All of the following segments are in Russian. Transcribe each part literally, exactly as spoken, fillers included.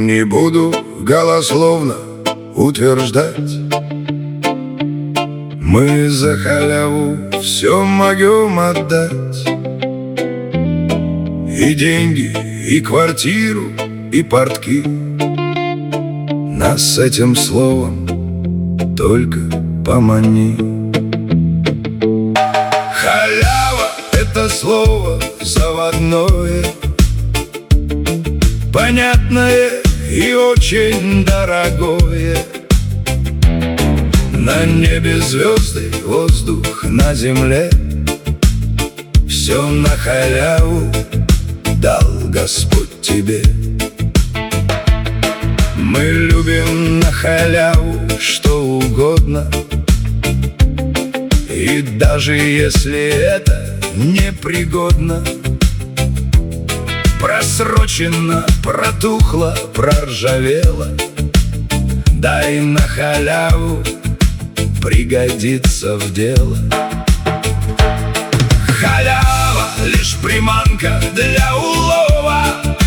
Не буду голословно утверждать, мы за халяву все могем отдать. И деньги, и квартиру, и портки. Нас с этим словом только помани. Халява — это слово заводное, понятное и очень дорогое. На небе звезды, воздух на земле, все на халяву дал Господь тебе. Мы любим на халяву что угодно, и даже если это непригодно, просрочено, протухло, проржавело, дай на халяву, пригодится в дело. Халява — лишь приманка для улова,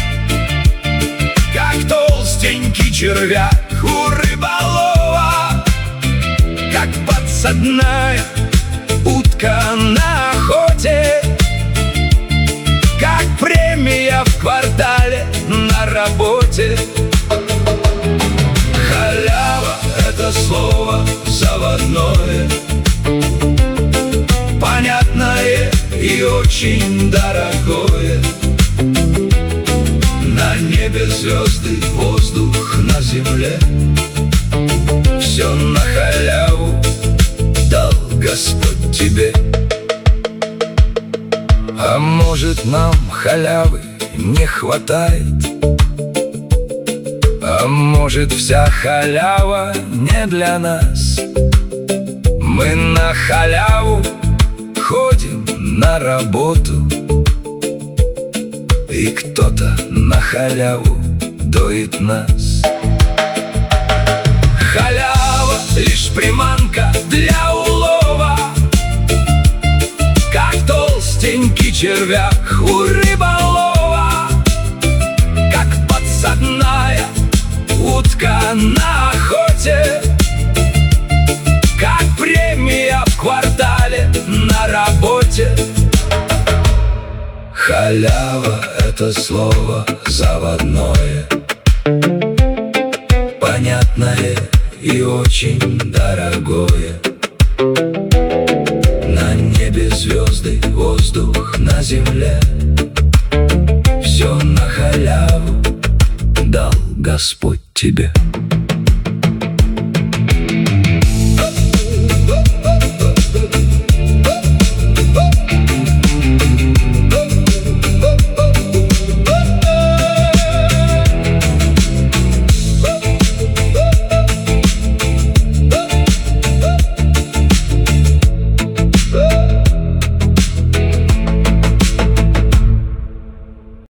как толстенький червяк у рыболова, как подсадная утка на охоте, как премия в квартале на работе. Халява — это слово заводное, понятное и очень дорогое. На небе звезды, воздух на земле, все на халяву дал Господь тебе. А может, нам халявы не хватает? А может, вся халява не для нас? Мы на халяву ходим на работу, и кто-то на халяву доит нас. Халява — лишь приманка для улова, как толстенький червяк у рыболова, как подсадная утка на охоте, как премия в квартале на работе. Халява — это слово заводное, понятное и очень дорогое. На небе звезды, воздух на земле, все на халяву дал Господь тебе.